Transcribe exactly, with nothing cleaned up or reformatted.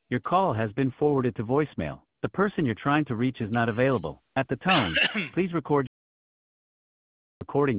Your call has been forwarded to voicemail. The person you're trying to reach is not available. At the tone, please record your recording.